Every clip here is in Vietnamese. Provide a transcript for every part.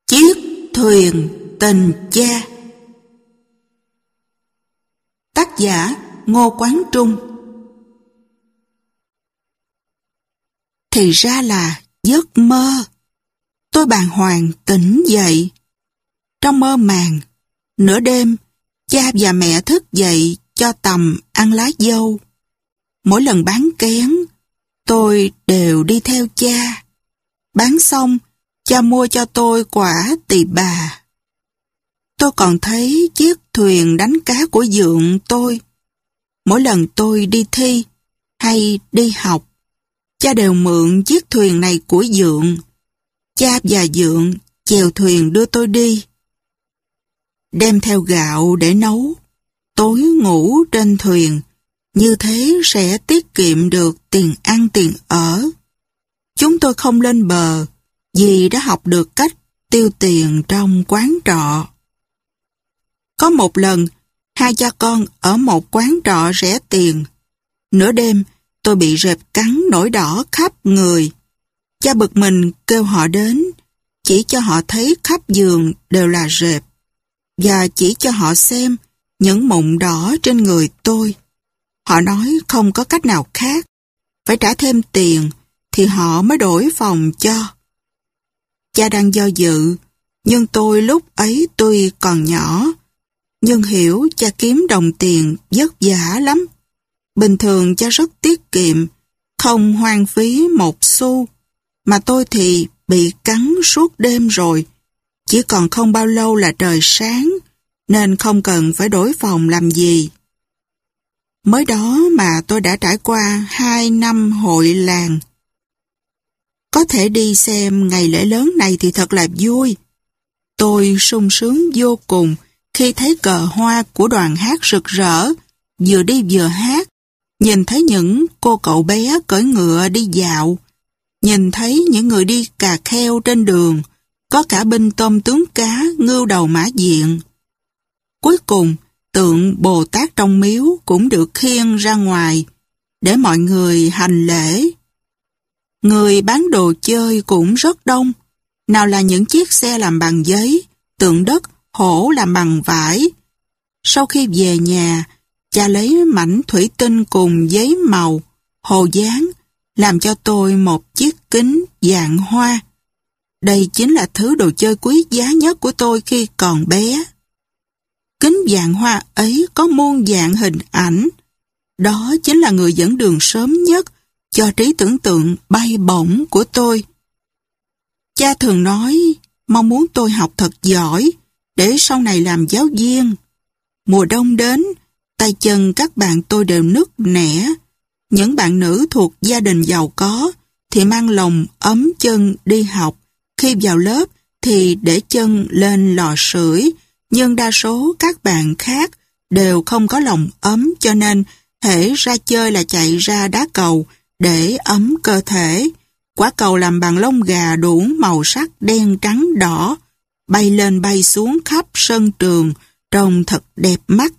Chiếc thuyền tình cha. Tác giả Ngô Quán Trung. Thì ra là giấc mơ. Tôi bàng hoàng tỉnh dậy. Trong mơ màng, nửa đêm, cha và mẹ thức dậy cho tầm ăn lá dâu. Mỗi lần bán kén, tôi đều đi theo cha. Bán xong, cha mua cho tôi quả tỳ bà. Tôi còn thấy chiếc thuyền đánh cá của dượng tôi. Mỗi lần tôi đi thi hay đi học, cha đều mượn chiếc thuyền này của dượng. Cha và dượng chèo thuyền đưa tôi đi. Đem theo gạo để nấu, tối ngủ trên thuyền, như thế sẽ tiết kiệm được tiền ăn tiền ở. Chúng tôi không lên bờ vì đã học được cách tiêu tiền trong quán trọ. Có một lần, hai cha con ở một quán trọ rẻ tiền. Nửa đêm, tôi bị rệp cắn nổi đỏ khắp người. Cha bực mình kêu họ đến, chỉ cho họ thấy khắp giường đều là rệp, và chỉ cho họ xem những mụn đỏ trên người tôi. Họ nói không có cách nào khác, phải trả thêm tiền thì họ mới đổi phòng cho. Cha đang do dự, nhưng tôi lúc ấy tuy còn nhỏ, nhưng hiểu cha kiếm đồng tiền vất vả lắm. Bình thường cha rất tiết kiệm, không hoang phí một xu, mà tôi thì bị cắn suốt đêm rồi. Chỉ còn không bao lâu là trời sáng, nên không cần phải đổi phòng làm gì. Mới đó mà tôi đã trải qua 2 năm hội làng. Có thể đi xem ngày lễ lớn này thì thật là vui. Tôi sung sướng vô cùng khi thấy cờ hoa của đoàn hát rực rỡ, vừa đi vừa hát, nhìn thấy những cô cậu bé cưỡi ngựa đi dạo, nhìn thấy những người đi cà kheo trên đường, có cả binh tôm tướng cá, ngưu đầu mã diện. Cuối cùng, tượng Bồ Tát trong miếu cũng được khiêng ra ngoài để mọi người hành lễ. Người bán đồ chơi cũng rất đông, nào là những chiếc xe làm bằng giấy, tượng đất, hổ làm bằng vải. Sau khi về nhà, cha lấy mảnh thủy tinh cùng giấy màu, hồ dán, làm cho tôi một chiếc kính dạng hoa. Đây chính là thứ đồ chơi quý giá nhất của tôi khi còn bé. Kính dạng hoa ấy có muôn dạng hình ảnh. Đó chính là người dẫn đường sớm nhất cho trí tưởng tượng bay bổng của tôi. Cha thường nói mong muốn tôi học thật giỏi để sau này làm giáo viên. Mùa đông đến, tay chân các bạn tôi đều nứt nẻ. Những bạn nữ thuộc gia đình giàu có thì mang lồng ấm chân đi học. Khi vào lớp thì để chân lên lò sưởi, nhưng đa số các bạn khác đều không có lồng ấm, cho nên hễ ra chơi là chạy ra đá cầu để ấm cơ thể. Quả cầu làm bằng lông gà đủ màu sắc đen trắng đỏ, bay lên bay xuống khắp sân trường, trông thật đẹp mắt.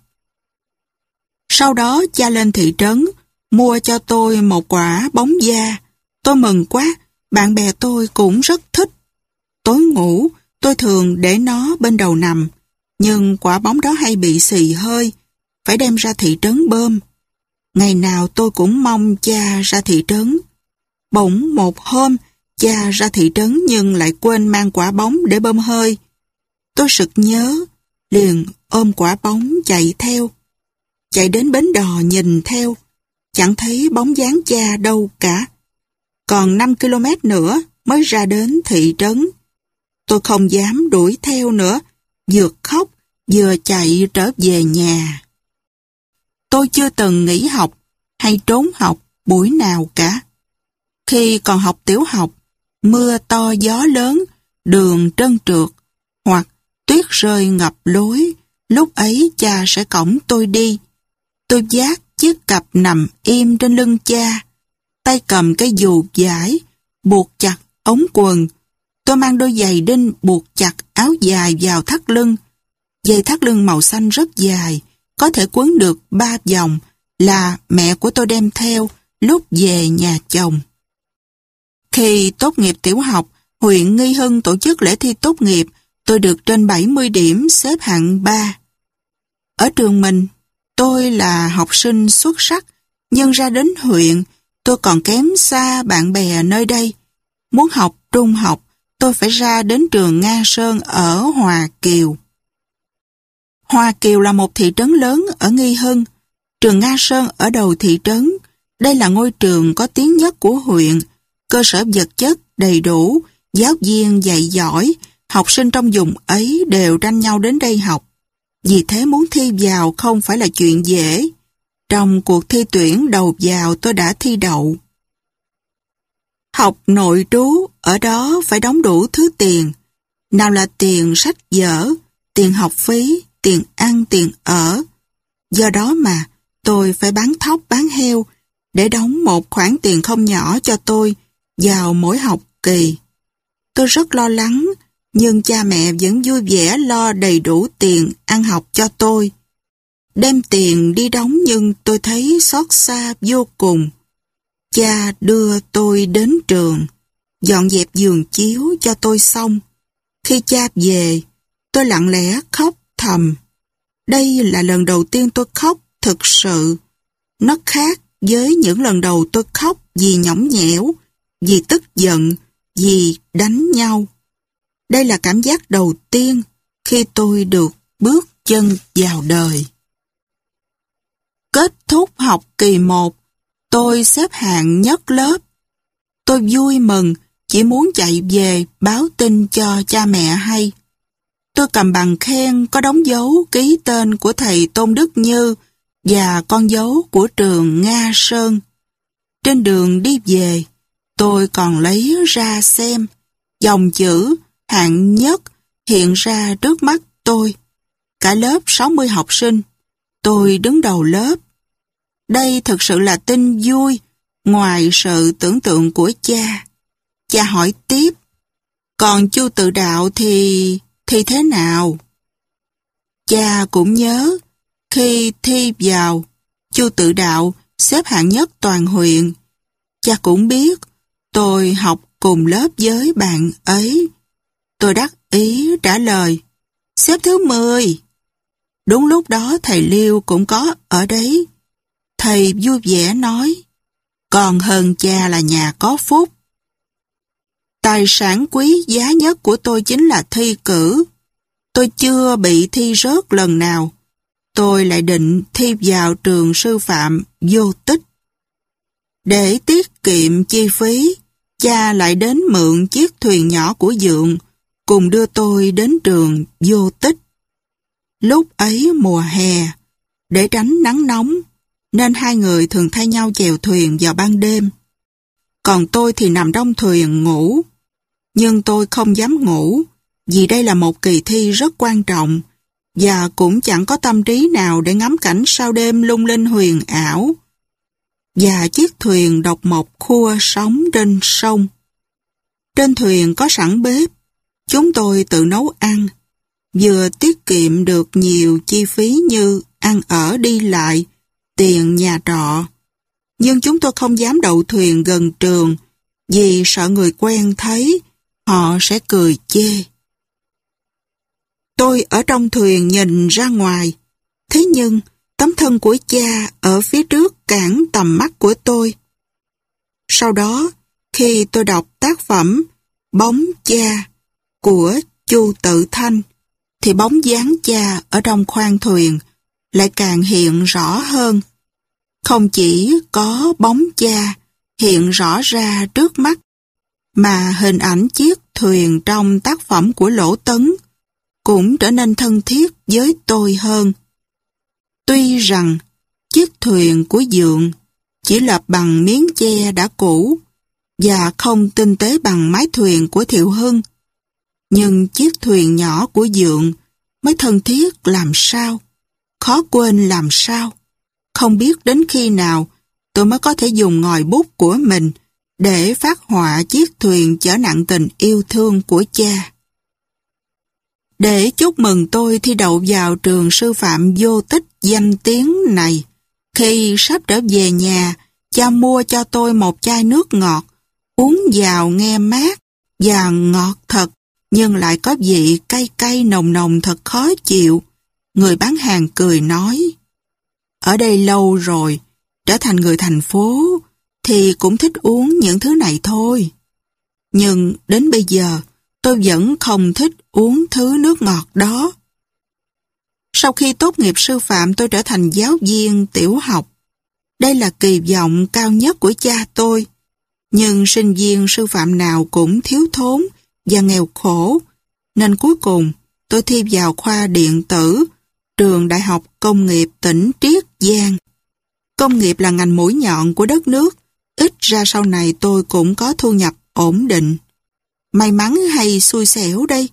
Sau đó cha lên thị trấn, mua cho tôi một quả bóng da. Tôi mừng quá, bạn bè tôi cũng rất thích. Tối ngủ, tôi thường để nó bên đầu nằm, nhưng quả bóng đó hay bị xì hơi, phải đem ra thị trấn bơm. Ngày nào tôi cũng mong cha ra thị trấn. Bỗng một hôm, cha ra thị trấn nhưng lại quên mang quả bóng để bơm hơi. Tôi sực nhớ, liền ôm quả bóng chạy theo. Chạy đến bến đò nhìn theo, chẳng thấy bóng dáng cha đâu cả. Còn 5 km nữa mới ra đến thị trấn. Tôi không dám đuổi theo nữa, vừa khóc, vừa chạy trở về nhà. Tôi chưa từng nghỉ học hay trốn học buổi nào cả. Khi còn học tiểu học, mưa to gió lớn, đường trơn trượt, hoặc tuyết rơi ngập lối, lúc ấy cha sẽ cõng tôi đi. Tôi vác chiếc cặp nằm im trên lưng cha, tay cầm cái dù vải, buộc chặt ống quần. Tôi mang đôi giày đinh buộc chặt áo dài vào thắt lưng. Dây thắt lưng màu xanh rất dài, có thể quấn được 3 vòng, là mẹ của tôi đem theo lúc về nhà chồng. Khi tốt nghiệp tiểu học, huyện Nghi Hưng tổ chức lễ thi tốt nghiệp tôi được trên 70 điểm, xếp hạng 3. Ở trường mình, tôi là học sinh xuất sắc, nhưng ra đến huyện, tôi còn kém xa bạn bè nơi đây. Muốn học trung học, tôi phải ra đến trường Nga Sơn ở Hòa Kiều. Hòa Kiều là một thị trấn lớn ở Nghi Hưng. Trường Nga Sơn ở đầu thị trấn. Đây là ngôi trường có tiếng nhất của huyện. Cơ sở vật chất đầy đủ, giáo viên dạy giỏi, học sinh trong vùng ấy đều tranh nhau đến đây học. Vì thế muốn thi vào không phải là chuyện dễ. Trong cuộc thi tuyển đầu vào tôi đã thi đậu. Học nội trú ở đó phải đóng đủ thứ tiền. Nào là tiền sách vở, tiền học phí, tiền ăn, tiền ở. Do đó mà tôi phải bán thóc bán heo để đóng một khoản tiền không nhỏ cho tôi vào mỗi học kỳ. Tôi rất lo lắng, nhưng cha mẹ vẫn vui vẻ lo đầy đủ tiền ăn học cho tôi. Đem tiền đi đóng nhưng tôi thấy xót xa vô cùng. Cha đưa tôi đến trường, dọn dẹp giường chiếu cho tôi xong. Khi cha về, tôi lặng lẽ khóc thầm. Đây là lần đầu tiên tôi khóc thực sự. Nó khác với những lần đầu tôi khóc vì nhõng nhẽo, vì tức giận, vì đánh nhau. Đây là cảm giác đầu tiên khi tôi được bước chân vào đời. Kết thúc học kỳ 1, tôi xếp hạng nhất lớp. Tôi vui mừng, chỉ muốn chạy về báo tin cho cha mẹ hay. Tôi cầm bằng khen có đóng dấu ký tên của thầy Tôn Đức Như và con dấu của trường Nga Sơn. Trên đường đi về, tôi còn lấy ra xem. Dòng chữ hạng nhất hiện ra trước mắt tôi. Cả lớp 60 học sinh. Tôi đứng đầu lớp. Đây thực sự là tin vui, ngoài sự tưởng tượng của cha. Cha hỏi tiếp, còn Chu Tự Đạo thì thế nào? Cha cũng nhớ, khi thi vào, Chu Tự Đạo xếp hạng nhất toàn huyện. Cha cũng biết, tôi học cùng lớp với bạn ấy. Tôi đắc ý trả lời, xếp thứ 10. Đúng lúc đó thầy Liêu cũng có ở đấy. Thầy vui vẻ nói, còn hơn cha là nhà có phúc. Tài sản quý giá nhất của tôi chính là thi cử. Tôi chưa bị thi rớt lần nào. Tôi lại định thi vào trường sư phạm Vô Tích. Để tiết kiệm chi phí, cha lại đến mượn chiếc thuyền nhỏ của Dượng, cùng đưa tôi đến trường Vô Tích. Lúc ấy mùa hè, để tránh nắng nóng, nên hai người thường thay nhau chèo thuyền vào ban đêm. Còn tôi thì nằm trong thuyền ngủ. Nhưng tôi không dám ngủ, vì đây là một kỳ thi rất quan trọng, và cũng chẳng có tâm trí nào để ngắm cảnh sao đêm lung linh huyền ảo. Và chiếc thuyền độc mộc khua sóng trên sông. Trên thuyền có sẵn bếp, chúng tôi tự nấu ăn, vừa tiết kiệm được nhiều chi phí như ăn ở đi lại, tiền nhà trọ. Nhưng chúng tôi không dám đậu thuyền gần trường, vì sợ người quen thấy, họ sẽ cười chê. Tôi ở trong thuyền nhìn ra ngoài, thế nhưng tấm thân của cha ở phía trước cản tầm mắt của tôi. Sau đó, khi tôi đọc tác phẩm Bóng Cha của Chu Tự Thanh, thì bóng dáng cha ở trong khoang thuyền lại càng hiện rõ hơn. Không chỉ có bóng cha hiện rõ ra trước mắt, mà hình ảnh chiếc thuyền trong tác phẩm của Lỗ Tấn cũng trở nên thân thiết với tôi hơn. Tuy rằng chiếc thuyền của Dượng chỉ lợp bằng miếng che đã cũ và không tinh tế bằng mái thuyền của Thiệu Hưng, nhưng chiếc thuyền nhỏ của Dượng mới thân thiết làm sao, khó quên làm sao. Không biết đến khi nào tôi mới có thể dùng ngòi bút của mình để phát họa chiếc thuyền chở nặng tình yêu thương của cha. Để chúc mừng tôi thi đậu vào trường sư phạm Vô Tích danh tiếng này, khi sắp trở về nhà, cha mua cho tôi một chai nước ngọt, uống vào nghe mát và ngọt thật nhưng lại có vị cay cay nồng nồng thật khó chịu. Người bán hàng cười nói, ở đây lâu rồi, trở thành người thành phố, thì cũng thích uống những thứ này thôi. Nhưng đến bây giờ, tôi vẫn không thích uống thứ nước ngọt đó. Sau khi tốt nghiệp sư phạm, tôi trở thành giáo viên tiểu học. Đây là kỳ vọng cao nhất của cha tôi. Nhưng sinh viên sư phạm nào cũng thiếu thốn và nghèo khổ, nên cuối cùng tôi thi vào khoa điện tử, trường Đại học Công nghiệp tỉnh Triết Giang. Công nghiệp là ngành mũi nhọn của đất nước, ít ra sau này tôi cũng có thu nhập ổn định. May mắn hay xui xẻo đây?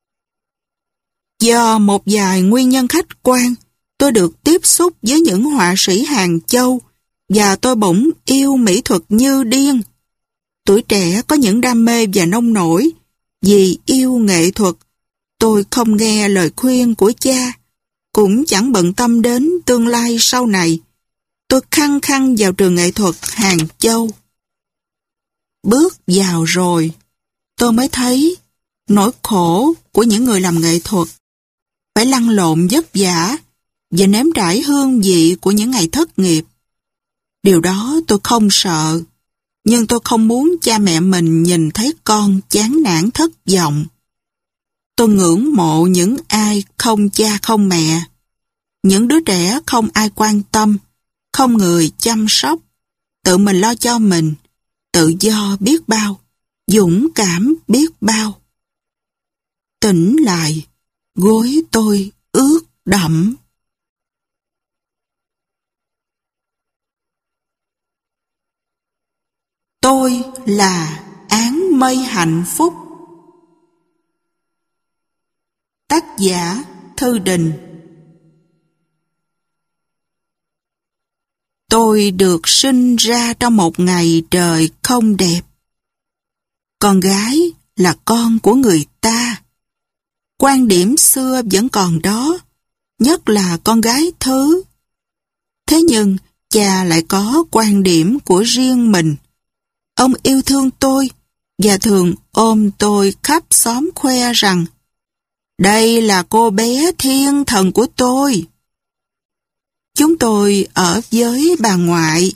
Do một vài nguyên nhân khách quan, tôi được tiếp xúc với những họa sĩ Hàng Châu và tôi bỗng yêu mỹ thuật như điên. Tuổi trẻ có những đam mê và nông nổi. Vì yêu nghệ thuật, tôi không nghe lời khuyên của cha, cũng chẳng bận tâm đến tương lai sau này. Tôi khăng khăng vào trường nghệ thuật Hàng Châu. Bước vào rồi, tôi mới thấy nỗi khổ của những người làm nghệ thuật. Phải lăn lộn vất vả và nếm trải hương vị của những ngày thất nghiệp. Điều đó tôi không sợ, nhưng tôi không muốn cha mẹ mình nhìn thấy con chán nản thất vọng. Tôi ngưỡng mộ những ai không cha không mẹ, những đứa trẻ không ai quan tâm, không người chăm sóc, tự mình lo cho mình, tự do biết bao, dũng cảm biết bao. Tỉnh lại, gối tôi ướt đẫm. Tôi là áng mây hạnh phúc. Tác giả Thư Đình. Tôi được sinh ra trong một ngày trời không đẹp. Con gái là con của người ta. Quan điểm xưa vẫn còn đó, nhất là con gái thứ. Thế nhưng cha lại có quan điểm của riêng mình. Ông yêu thương tôi và thường ôm tôi khắp xóm khoe rằng đây là cô bé thiên thần của tôi. Chúng tôi ở với bà ngoại.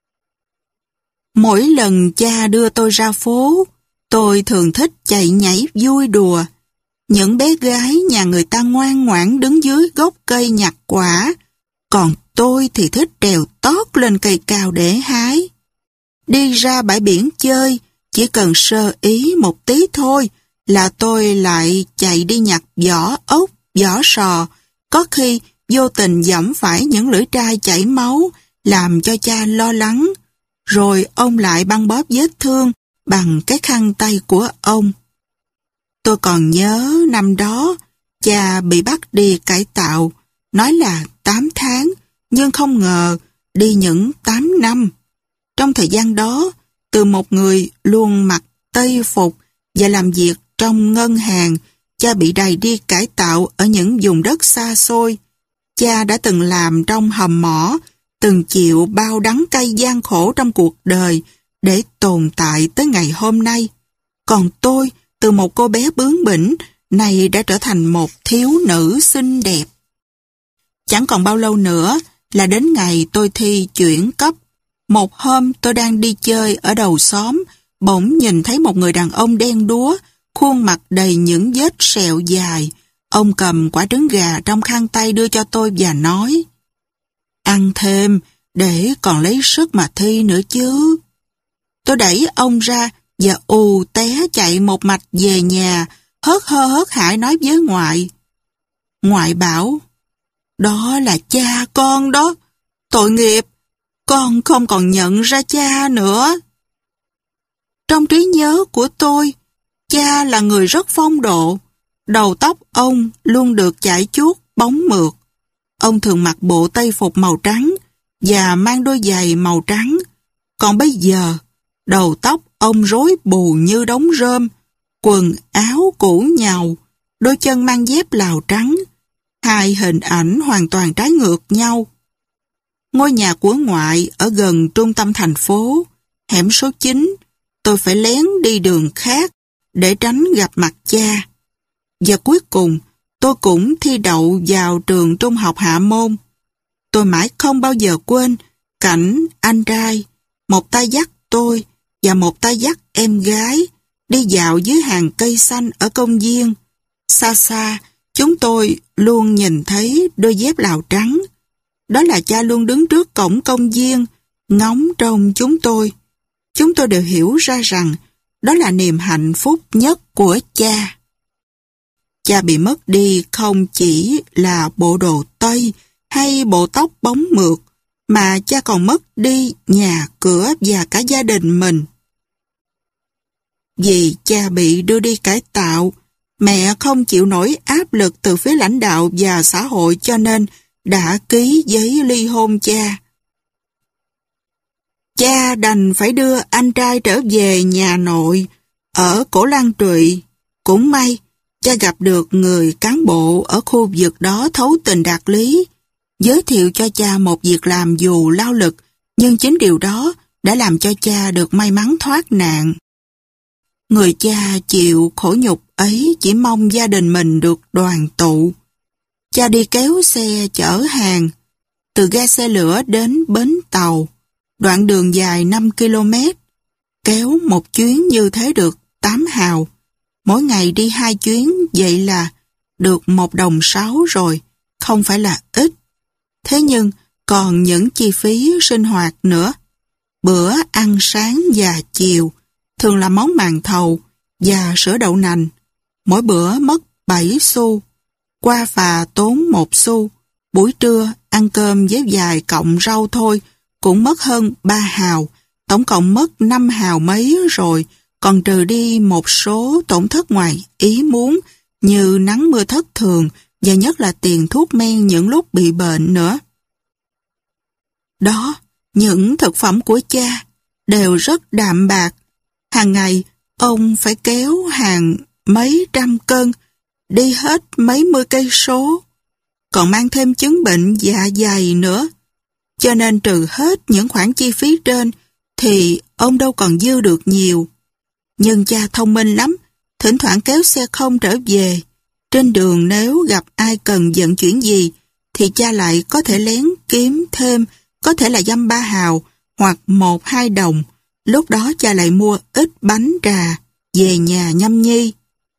Mỗi lần cha đưa tôi ra phố, tôi thường thích chạy nhảy vui đùa. Những bé gái nhà người ta ngoan ngoãn đứng dưới gốc cây nhặt quả, còn tôi thì thích trèo tót lên cây cao để hái. Đi ra bãi biển chơi, chỉ cần sơ ý một tí thôi là tôi lại chạy đi nhặt vỏ ốc, vỏ sò, có khi vô tình giẫm phải những lưỡi trai chảy máu, làm cho cha lo lắng, rồi ông lại băng bó vết thương bằng cái khăn tay của ông. Tôi còn nhớ năm đó, cha bị bắt đi cải tạo, nói là 8 tháng, nhưng không ngờ đi những 8 năm. Trong thời gian đó, từ một người luôn mặc tây phục và làm việc trong ngân hàng, cha bị đày đi cải tạo ở những vùng đất xa xôi. Cha đã từng làm trong hầm mỏ, từng chịu bao đắng cay gian khổ trong cuộc đời để tồn tại tới ngày hôm nay. Còn tôi, từ một cô bé bướng bỉnh, này đã trở thành một thiếu nữ xinh đẹp. Chẳng còn bao lâu nữa là đến ngày tôi thi chuyển cấp. Một hôm tôi đang đi chơi ở đầu xóm, bỗng nhìn thấy một người đàn ông đen đúa, khuôn mặt đầy những vết sẹo dài. Ông cầm quả trứng gà trong khăn tay đưa cho tôi và nói, ăn thêm để còn lấy sức mà thi nữa chứ. Tôi đẩy ông ra và ù té chạy một mạch về nhà, hớt hơ hớt hải nói với ngoại. Ngoại bảo, đó là cha con đó, tội nghiệp, con không còn nhận ra cha nữa. Trong trí nhớ của tôi, cha là người rất phong độ, đầu tóc ông luôn được chải chuốt bóng mượt. Ông thường mặc bộ tây phục màu trắng và mang đôi giày màu trắng. Còn bây giờ, đầu tóc ông rối bù như đống rơm, quần áo cũ nhàu, đôi chân mang dép lào trắng. Hai hình ảnh hoàn toàn trái ngược nhau. Ngôi nhà của ngoại ở gần trung tâm thành phố, hẻm số 9, tôi phải lén đi đường khác để tránh gặp mặt cha. Và cuối cùng, tôi cũng thi đậu vào trường trung học Hạ Môn. Tôi mãi không bao giờ quên cảnh anh trai, một tay dắt tôi và một tay dắt em gái đi dạo dưới hàng cây xanh ở công viên. Xa xa, chúng tôi luôn nhìn thấy đôi dép lào trắng. Đó là cha luôn đứng trước cổng công viên, ngóng trông chúng tôi. Chúng tôi đều hiểu ra rằng đó là niềm hạnh phúc nhất của cha. Cha bị mất đi không chỉ là bộ đồ Tây hay bộ tóc bóng mượt, mà cha còn mất đi nhà cửa và cả gia đình mình. Vì cha bị đưa đi cải tạo, mẹ không chịu nổi áp lực từ phía lãnh đạo và xã hội cho nên đã ký giấy ly hôn cha. Cha đành phải đưa anh trai trở về nhà nội ở Cổ Lan Trụy. Cũng may, cha gặp được người cán bộ ở khu vực đó thấu tình đạt lý, giới thiệu cho cha một việc làm dù lao lực, nhưng chính điều đó đã làm cho cha được may mắn thoát nạn. Người cha chịu khổ nhục ấy chỉ mong gia đình mình được đoàn tụ. Cha đi kéo xe chở hàng, từ ga xe lửa đến bến tàu, đoạn đường dài 5 km. Kéo một chuyến như thế được 8 hào. Mỗi ngày đi 2 chuyến, vậy là được 1,6 đồng rồi, không phải là ít. Thế nhưng còn những chi phí sinh hoạt nữa. Bữa ăn sáng và chiều thường là món màn thầu và sữa đậu nành. Mỗi bữa mất 7 xu. Qua phà tốn 1 xu. Buổi trưa ăn cơm với vài cọng rau thôi cũng mất hơn 3 hào. Tổng cộng mất 5 hào mấy rồi, còn trừ đi một số tổn thất ngoài ý muốn như nắng mưa thất thường và nhất là tiền thuốc men những lúc bị bệnh nữa. Đó, những thực phẩm của cha đều rất đạm bạc. Hàng ngày, ông phải kéo hàng mấy trăm cân, đi hết mấy mươi cây số, còn mang thêm chứng bệnh dạ dày nữa. Cho nên trừ hết những khoản chi phí trên, thì ông đâu còn dư được nhiều. Nhưng cha thông minh lắm, thỉnh thoảng kéo xe không trở về. Trên đường nếu gặp ai cần vận chuyển gì, thì cha lại có thể lén kiếm thêm, có thể là dăm 3 hào hoặc 1-2 đồng. Lúc đó cha lại mua ít bánh trà, về nhà nhâm nhi.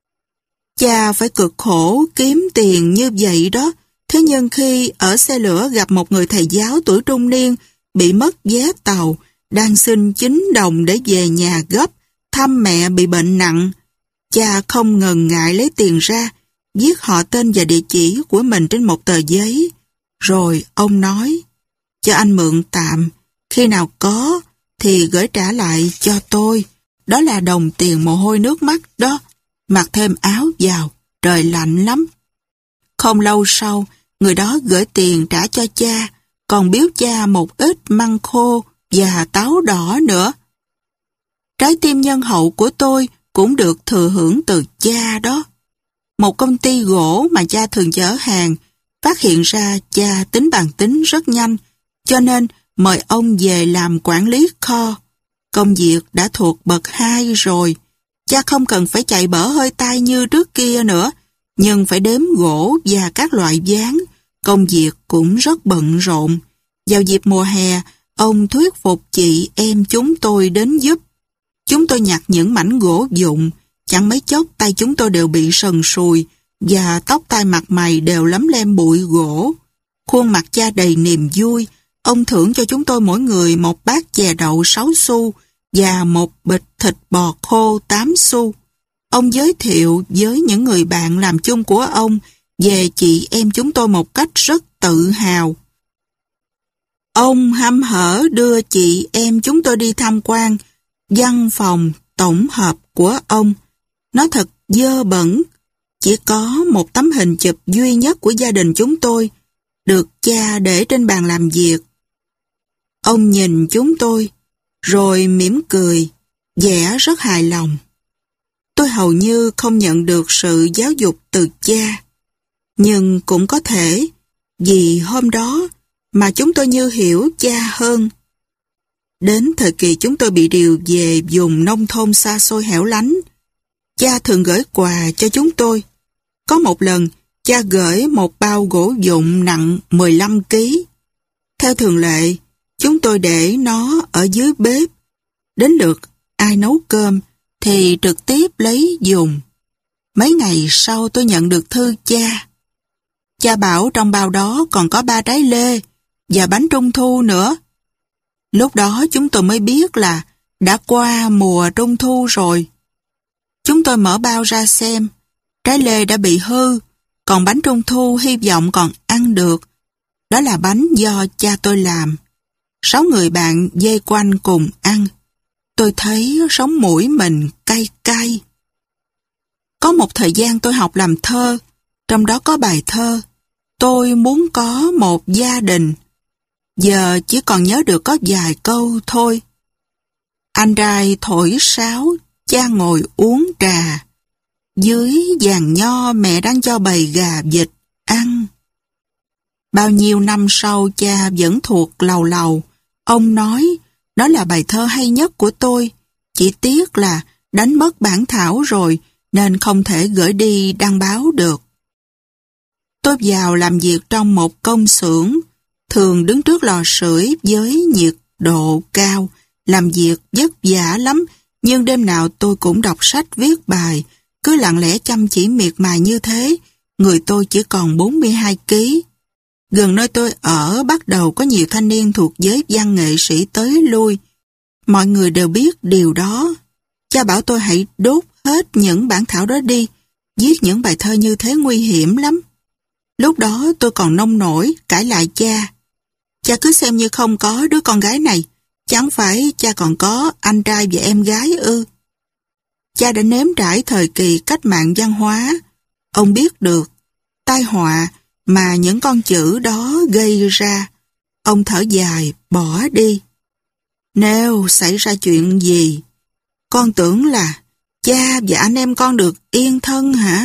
Cha phải cực khổ kiếm tiền như vậy đó. Thế nhưng khi ở xe lửa gặp một người thầy giáo tuổi trung niên bị mất vé tàu, đang xin 9 đồng để về nhà gấp, thăm mẹ bị bệnh nặng, cha không ngần ngại lấy tiền ra, viết họ tên và địa chỉ của mình trên một tờ giấy. Rồi ông nói, cho anh mượn tạm, khi nào có thì gửi trả lại cho tôi. Đó là đồng tiền mồ hôi nước mắt đó. Mặc thêm áo vào, trời lạnh lắm. Không lâu sau, người đó gửi tiền trả cho cha, còn biếu cha một ít măng khô và táo đỏ nữa. Trái tim nhân hậu của tôi cũng được thừa hưởng từ cha đó. Một công ty gỗ mà cha thường chở hàng, phát hiện ra cha tính bàn tính rất nhanh, cho nên mời ông về làm quản lý kho. Công việc đã thuộc bậc 2 rồi. Cha không cần phải chạy bở hơi tay như trước kia nữa, nhưng phải đếm gỗ và các loại ván. Công việc cũng rất bận rộn. Vào dịp mùa hè, ông thuyết phục chị em chúng tôi đến giúp. Chúng tôi nhặt những mảnh gỗ vụn, chẳng mấy chốc tay chúng tôi đều bị sần sùi và tóc tai mặt mày đều lấm lem bụi gỗ. Khuôn mặt cha đầy niềm vui. Ông thưởng cho chúng tôi mỗi người một bát chè đậu 6 xu và một bịch thịt bò khô 8 xu. Ông giới thiệu với những người bạn làm chung của ông về chị em chúng tôi một cách rất tự hào. Ông hăm hở đưa chị em chúng tôi đi tham quan văn phòng tổng hợp của ông. Nó thật dơ bẩn. Chỉ có một tấm hình chụp duy nhất của gia đình chúng tôi, được cha để trên bàn làm việc. Ông nhìn chúng tôi, rồi mỉm cười, vẻ rất hài lòng. Tôi hầu như không nhận được sự giáo dục từ cha. Nhưng cũng có thể, vì hôm đó mà chúng tôi như hiểu cha hơn. Đến thời kỳ chúng tôi bị điều về vùng nông thôn xa xôi hẻo lánh, cha thường gửi quà cho chúng tôi. Có một lần, cha gửi một bao gỗ vụn nặng 15 ký. Theo thường lệ, chúng tôi để nó ở dưới bếp. Đến lượt ai nấu cơm thì trực tiếp lấy dùng. Mấy ngày sau tôi nhận được thư cha. Cha bảo trong bao đó còn có 3 trái lê và bánh trung thu nữa. Lúc đó chúng tôi mới biết là đã qua mùa trung thu rồi. Chúng tôi mở bao ra xem, trái lê đã bị hư, còn bánh trung thu hy vọng còn ăn được. Đó là bánh do cha tôi làm. 6 người bạn vây quanh cùng ăn. Tôi thấy sống mũi mình cay cay. Có một thời gian tôi học làm thơ, trong đó có bài thơ Tôi muốn có một gia đình. Giờ chỉ còn nhớ được có vài câu thôi. Anh trai thổi sáo, cha ngồi uống trà. Dưới giàn nho mẹ đang cho bầy gà vịt ăn. Bao nhiêu năm sau cha vẫn thuộc lầu lầu. Ông nói đó là bài thơ hay nhất của tôi. Chỉ tiếc là đánh mất bản thảo rồi nên không thể gửi đi đăng báo được. Tôi vào làm việc trong một công xưởng, thường đứng trước lò sưởi với nhiệt độ cao, làm việc vất vả lắm, nhưng đêm nào tôi cũng đọc sách viết bài, cứ lặng lẽ chăm chỉ miệt mài như thế, người tôi chỉ còn 42 ký. Gần nơi tôi ở bắt đầu có nhiều thanh niên thuộc giới văn nghệ sĩ tới lui. Mọi người đều biết điều đó. Cha bảo tôi hãy đốt hết những bản thảo đó đi, viết những bài thơ như thế nguy hiểm lắm. Lúc đó tôi còn nông nổi, cãi lại cha. Cha cứ xem như không có đứa con gái này, chẳng phải cha còn có anh trai và em gái ư. Cha đã nếm trải thời kỳ cách mạng văn hóa. Ông biết được tai họa mà những con chữ đó gây ra. Ông thở dài, bỏ đi. Nếu xảy ra chuyện gì, con tưởng là cha và anh em con được yên thân hả?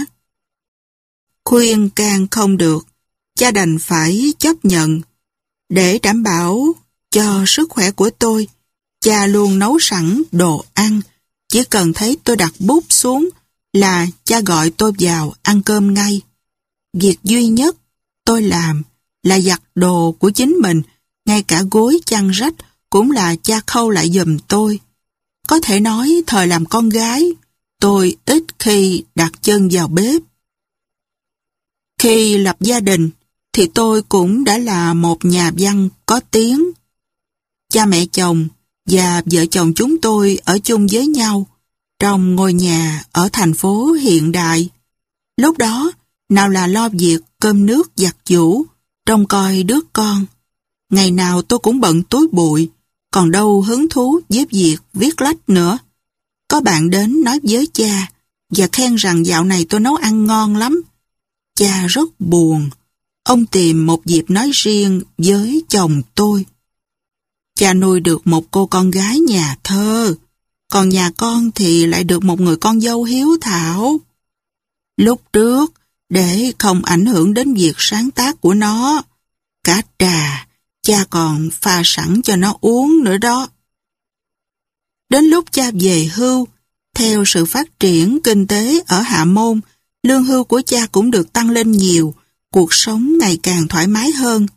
Khuyên can không được, cha đành phải chấp nhận. Để đảm bảo cho sức khỏe của tôi, cha luôn nấu sẵn đồ ăn. Chỉ cần thấy tôi đặt bút xuống là cha gọi tôi vào ăn cơm ngay. Việc duy nhất tôi làm là giặt đồ của chính mình, ngay cả gối chăn rách cũng là cha khâu lại giùm tôi. Có thể nói thời làm con gái, tôi ít khi đặt chân vào bếp. Khi lập gia đình, thì tôi cũng đã là một nhà văn có tiếng. Cha mẹ chồng và vợ chồng chúng tôi ở chung với nhau trong ngôi nhà ở thành phố hiện đại. Lúc đó, nào là lo việc cơm nước giặt giũ, trông coi đứa con. Ngày nào tôi cũng bận túi bụi, còn đâu hứng thú với việc viết lách nữa. Có bạn đến nói với cha và khen rằng dạo này tôi nấu ăn ngon lắm. Cha rất buồn. Ông tìm một dịp nói riêng với chồng tôi. Cha nuôi được một cô con gái nhà thơ, còn nhà con thì lại được một người con dâu hiếu thảo. Lúc trước, để không ảnh hưởng đến việc sáng tác của nó, cả trà, cha còn pha sẵn cho nó uống nữa đó. Đến lúc cha về hưu, theo sự phát triển kinh tế ở Hạ Môn, lương hưu của cha cũng được tăng lên nhiều, cuộc sống ngày càng thoải mái hơn.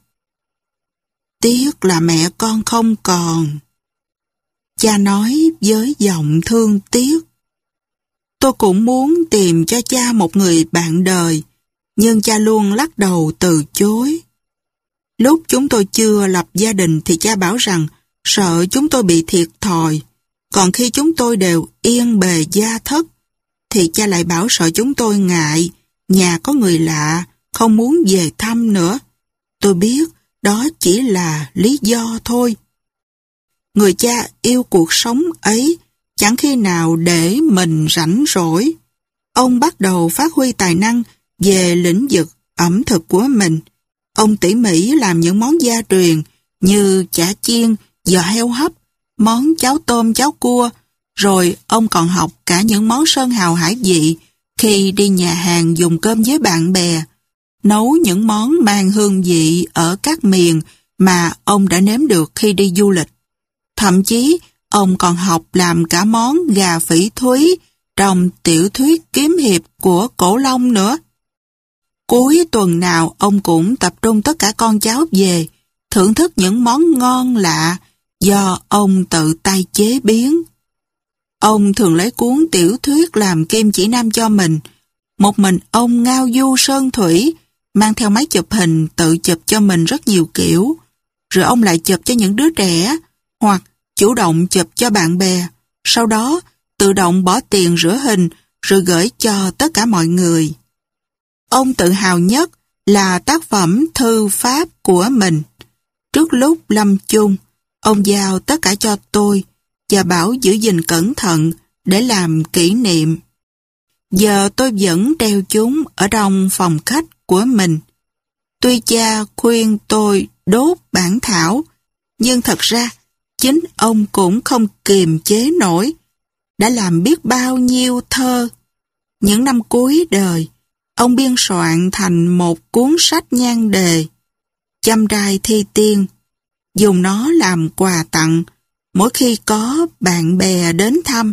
Tiếc là mẹ con không còn. Cha nói với giọng thương tiếc. Tôi cũng muốn tìm cho cha một người bạn đời, nhưng cha luôn lắc đầu từ chối. Lúc chúng tôi chưa lập gia đình thì cha bảo rằng sợ chúng tôi bị thiệt thòi, còn khi chúng tôi đều yên bề gia thất, thì cha lại bảo sợ chúng tôi ngại, nhà có người lạ, không muốn về thăm nữa. Tôi biết đó chỉ là lý do thôi. Người cha yêu cuộc sống ấy, chẳng khi nào để mình rảnh rỗi. Ông bắt đầu phát huy tài năng về lĩnh vực ẩm thực của mình. Ông tỉ mỉ làm những món gia truyền như chả chiên, giò heo hấp, món cháo tôm cháo cua, rồi ông còn học cả những món sơn hào hải vị khi đi nhà hàng dùng cơm với bạn bè, nấu những món mang hương vị ở các miền mà ông đã nếm được khi đi du lịch. Thậm chí, ông còn học làm cả món gà phỉ thúy trong tiểu thuyết kiếm hiệp của Cổ Long nữa. Cuối tuần nào ông cũng tập trung tất cả con cháu về, thưởng thức những món ngon lạ do ông tự tay chế biến. Ông thường lấy cuốn tiểu thuyết làm kim chỉ nam cho mình. Một mình ông ngao du sơn thủy, mang theo máy chụp hình tự chụp cho mình rất nhiều kiểu. Rồi ông lại chụp cho những đứa trẻ, hoặc chủ động chụp cho bạn bè. Sau đó tự động bỏ tiền rửa hình rồi gửi cho tất cả mọi người. Ông tự hào nhất là tác phẩm thư pháp của mình. Trước lúc lâm chung, ông giao tất cả cho tôi và bảo giữ gìn cẩn thận để làm kỷ niệm. Giờ tôi vẫn đeo chúng ở trong phòng khách của mình. Tuy cha khuyên tôi đốt bản thảo, nhưng thật ra chính ông cũng không kiềm chế nổi. Đã làm biết bao nhiêu thơ. Những năm cuối đời, ông biên soạn thành một cuốn sách nhan đề, Chăm trai thi tiên, dùng nó làm quà tặng mỗi khi có bạn bè đến thăm.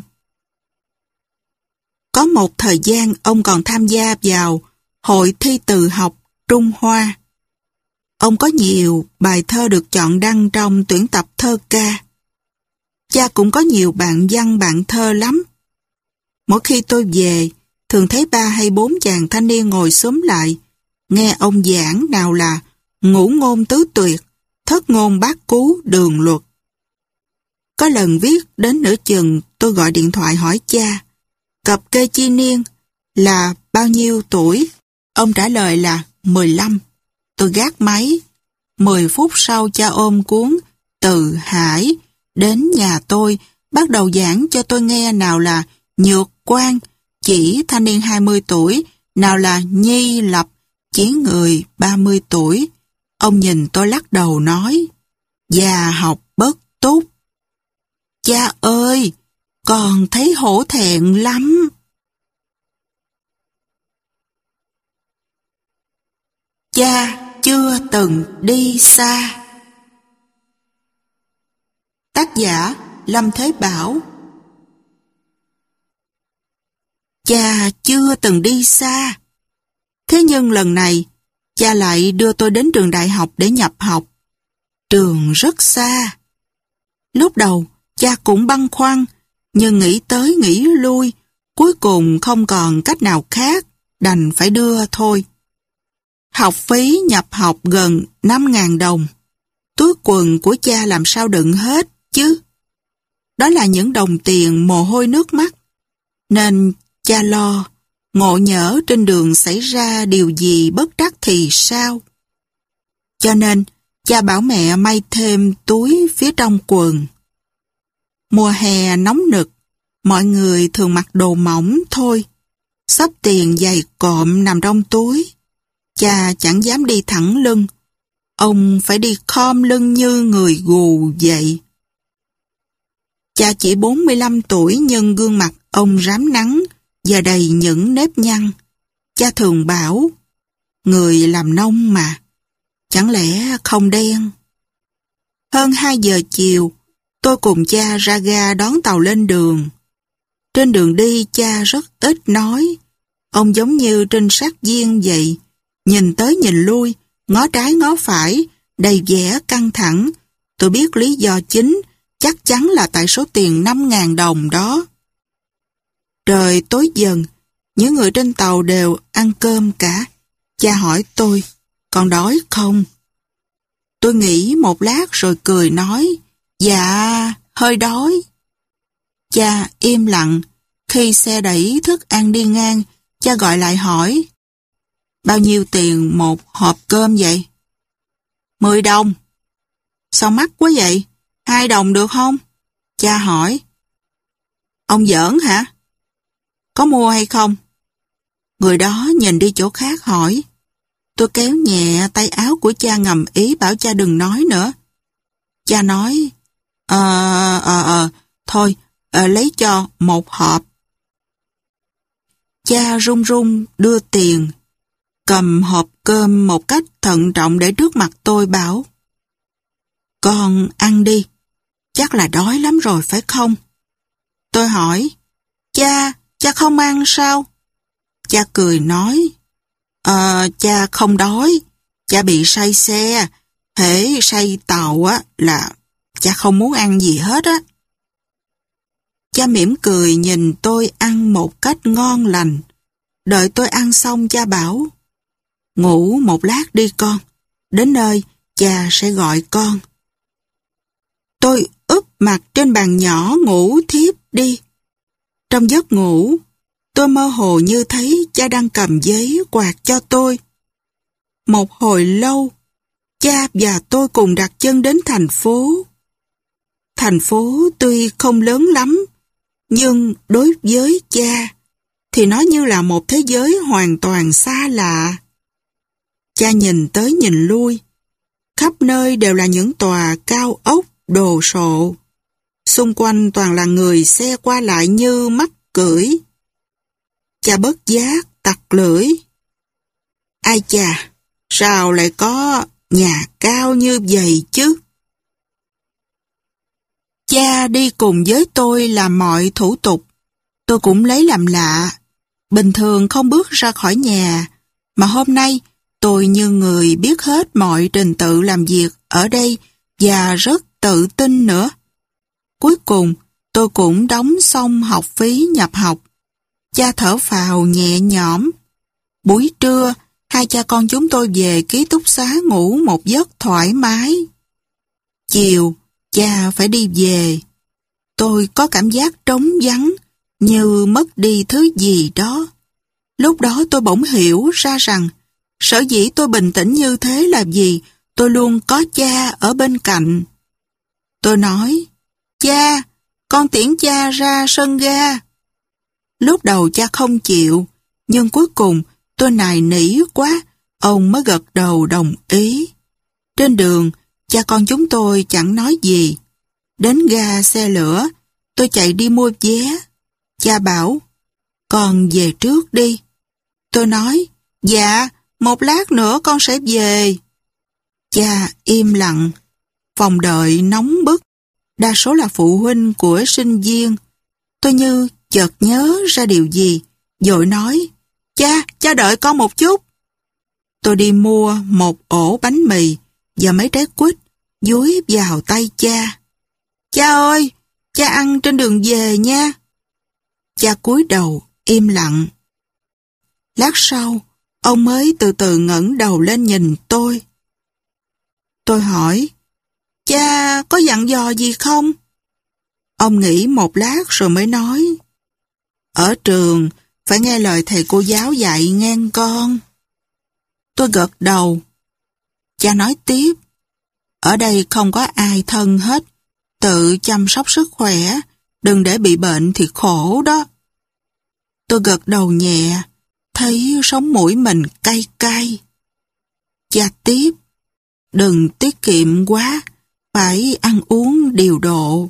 Có một thời gian ông còn tham gia vào Hội thi từ học Trung Hoa. Ông có nhiều bài thơ được chọn đăng trong tuyển tập thơ ca. Cha cũng có nhiều bạn văn bạn thơ lắm. Mỗi khi tôi về, thường thấy 3 hay 4 chàng thanh niên ngồi xúm lại, nghe ông giảng nào là ngũ ngôn tứ tuyệt, thất ngôn bát cú, đường luật. Có lần viết đến nửa chừng, tôi gọi điện thoại hỏi cha, cập kê chi niên là bao nhiêu tuổi? Ông trả lời là 15. Tôi gác máy. 10 phút sau cha ôm cuốn Từ Hải đến nhà tôi, bắt đầu giảng cho tôi nghe nào là Nhược Quang, chỉ thanh niên 20 tuổi, nào là Nhi Lập, chỉ người 30 tuổi. Ông nhìn tôi lắc đầu nói, già học bất túc. Cha ơi, con thấy hổ thẹn lắm. Cha chưa từng đi xa. Tác giả Lâm Thế Bảo. Cha chưa từng đi xa. Thế nhưng lần này, cha lại đưa tôi đến trường đại học để nhập học. Trường rất xa. Lúc đầu, cha cũng băn khoăn, nhưng nghĩ tới nghĩ lui, cuối cùng không còn cách nào khác, đành phải đưa thôi. Học phí nhập học gần 5.000 đồng. Túi quần của cha làm sao đựng hết chứ? Đó là những đồng tiền mồ hôi nước mắt. Nên cha lo, ngộ nhỡ trên đường xảy ra điều gì bất trắc thì sao? Cho nên, cha bảo mẹ may thêm túi phía trong quần. Mùa hè nóng nực, mọi người thường mặc đồ mỏng thôi. Xấp tiền dày cộm nằm trong túi. Cha chẳng dám đi thẳng lưng. Ông phải đi khom lưng như người gù vậy. Cha chỉ 45 tuổi nhưng gương mặt ông rám nắng và đầy những nếp nhăn. Cha thường bảo, người làm nông mà, chẳng lẽ không đen? Hơn 2 giờ chiều, tôi cùng cha ra ga đón tàu lên đường. Trên đường đi cha rất ít nói. Ông giống như trinh sát viên vậy, nhìn tới nhìn lui, ngó trái ngó phải, đầy vẻ căng thẳng. Tôi biết lý do chính, chắc chắn là tại số tiền 5.000 đồng đó. Trời tối dần, những người trên tàu đều ăn cơm cả. Cha hỏi tôi, còn đói không? Tôi nghĩ một lát rồi cười nói, dạ, hơi đói. Cha im lặng. Khi xe đẩy thức ăn đi ngang, cha gọi lại hỏi, bao nhiêu tiền một hộp cơm vậy? 10 đồng. Sao mắc quá vậy? 2 đồng được không? Cha hỏi. Ông giỡn hả? Có mua hay không? Người đó nhìn đi chỗ khác hỏi. Tôi kéo nhẹ tay áo của cha ngầm ý bảo cha đừng nói nữa. Cha nói, thôi, lấy cho một hộp. Cha run run đưa tiền, cầm hộp cơm một cách thận trọng để trước mặt tôi bảo, con ăn đi, chắc là đói lắm rồi phải không? Tôi hỏi, cha không ăn sao? Cha cười nói, Cha không đói, cha bị say xe, hễ say tàu á là cha không muốn ăn gì hết á. Cha mỉm cười nhìn tôi ăn một cách ngon lành. Đợi tôi ăn xong cha bảo, ngủ một lát đi con, đến nơi cha sẽ gọi con. Tôi úp mặt trên bàn nhỏ ngủ thiếp đi. Trong giấc ngủ, tôi mơ hồ như thấy cha đang cầm giấy quạt cho tôi. Một hồi lâu, cha và tôi cùng đặt chân đến thành phố. Thành phố tuy không lớn lắm, nhưng đối với cha thì nó như là một thế giới hoàn toàn xa lạ. Cha nhìn tới nhìn lui, khắp nơi đều là những tòa cao ốc đồ sộ. Xung quanh toàn là người xe qua lại như mắc cưỡi. Cha bất giác tặc lưỡi. Ai chà, sao lại có nhà cao như vậy chứ? Cha đi cùng với tôi làm mọi thủ tục. Tôi cũng lấy làm lạ. Bình thường không bước ra khỏi nhà, mà hôm nay tôi như người biết hết mọi trình tự làm việc ở đây và rất tự tin nữa. Cuối cùng, tôi cũng đóng xong học phí nhập học. Cha thở phào nhẹ nhõm. Buổi trưa, hai cha con chúng tôi về ký túc xá ngủ một giấc thoải mái. Chiều, cha phải đi về. Tôi có cảm giác trống vắng, như mất đi thứ gì đó. Lúc đó tôi bỗng hiểu ra rằng, sở dĩ tôi bình tĩnh như thế là vì tôi luôn có cha ở bên cạnh. Tôi nói, cha, con tiễn cha ra sân ga. Lúc đầu cha không chịu, nhưng cuối cùng tôi nài nỉ quá, ông mới gật đầu đồng ý. Trên đường, cha con chúng tôi chẳng nói gì. Đến ga xe lửa, tôi chạy đi mua vé. Cha bảo, con về trước đi. Tôi nói, dạ, một lát nữa con sẽ về. Cha im lặng. Phòng đợi nóng bức. Đa số là phụ huynh của sinh viên. Tôi như chợt nhớ ra điều gì, vội nói, cha đợi con một chút. Tôi đi mua một ổ bánh mì và mấy trái quýt, dúi vào tay cha. Cha ơi, cha ăn trên đường về nha. Cha cúi đầu, im lặng. Lát sau, ông mới từ từ ngẩng đầu lên nhìn tôi. Tôi hỏi, cha có dặn dò gì không? Ông nghĩ một lát rồi mới nói, ở trường phải nghe lời thầy cô giáo dạy ngang con. Tôi gật đầu. Cha nói tiếp, ở đây không có ai thân hết, tự chăm sóc sức khỏe, đừng để bị bệnh thì khổ đó. Tôi gật đầu nhẹ, thấy sống mũi mình cay cay. Cha tiếp, đừng tiết kiệm quá, phải ăn uống điều độ.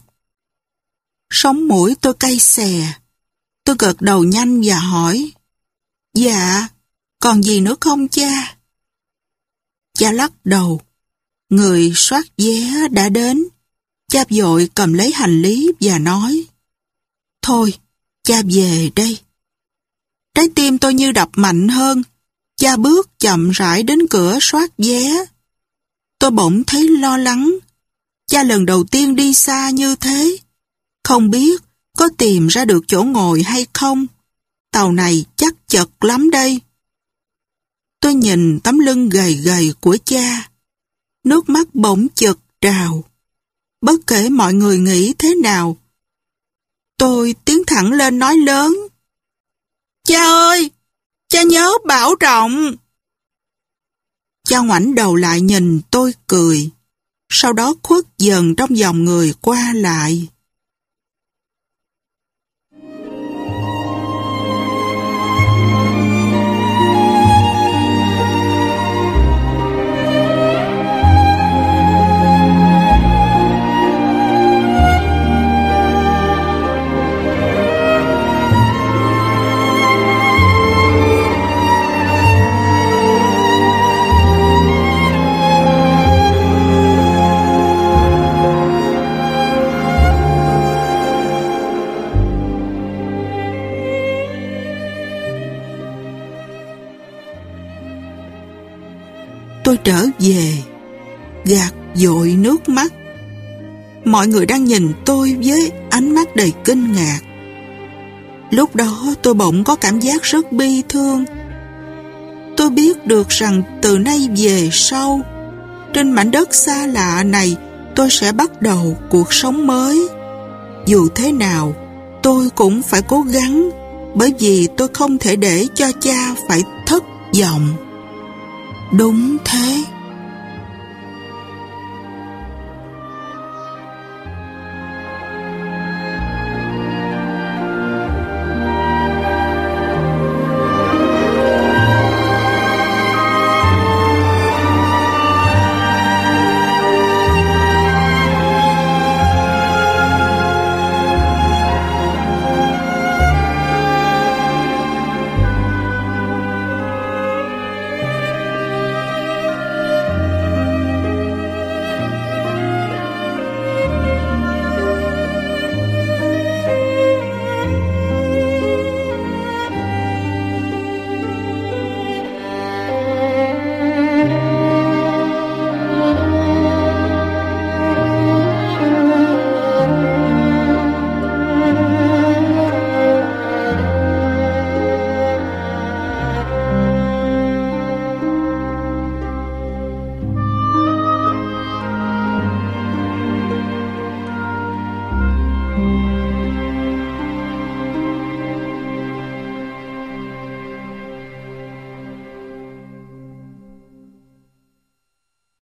Sống mũi tôi cay xè. Tôi gật đầu nhanh và hỏi, dạ, còn gì nữa không cha? Cha lắc đầu. Người soát vé đã đến. Cha vội cầm lấy hành lý và nói, thôi, cha về đây. Trái tim tôi như đập mạnh hơn. Cha bước chậm rãi đến cửa soát vé. Tôi bỗng thấy lo lắng. Cha lần đầu tiên đi xa như thế. Không biết có tìm ra được chỗ ngồi hay không. Tàu này chắc chật lắm đây. Tôi nhìn tấm lưng gầy gầy của cha. Nước mắt bỗng chực trào. Bất kể mọi người nghĩ thế nào, tôi tiến thẳng lên nói lớn, cha ơi, cha nhớ bảo trọng. Cha ngoảnh đầu lại nhìn tôi cười, sau đó khuất dần trong dòng người qua lại. Tôi trở về, gạt dội nước mắt. Mọi người đang nhìn tôi với ánh mắt đầy kinh ngạc. Lúc đó tôi bỗng có cảm giác rất bi thương. Tôi biết được rằng từ nay về sau, trên mảnh đất xa lạ này, tôi sẽ bắt đầu cuộc sống mới. Dù thế nào, tôi cũng phải cố gắng, bởi vì tôi không thể để cho cha phải thất vọng. Đúng thế.